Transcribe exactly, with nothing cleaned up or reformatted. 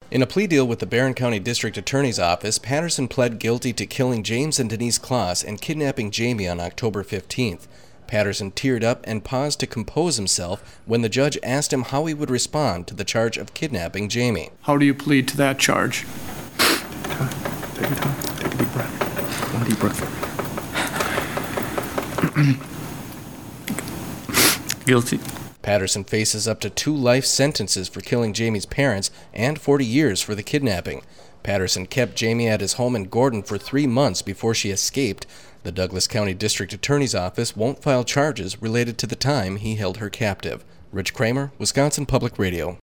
In a plea deal with the Barron County District Attorney's Office, Patterson pled guilty to killing James and Denise Kloss and kidnapping Jamie on October fifteenth. Patterson teared up and paused to compose himself when the judge asked him how he would respond to the charge of kidnapping Jamie. How do you plead to that charge? Take your time. Take a deep breath. One deep breath. Guilty. Patterson faces up to two life sentences for killing Jamie's parents and forty years for the kidnapping. Patterson kept Jamie at his home in Gordon for three months before she escaped. The Douglas County District Attorney's Office won't file charges related to the time he held her captive. Rich Kramer, Wisconsin Public Radio.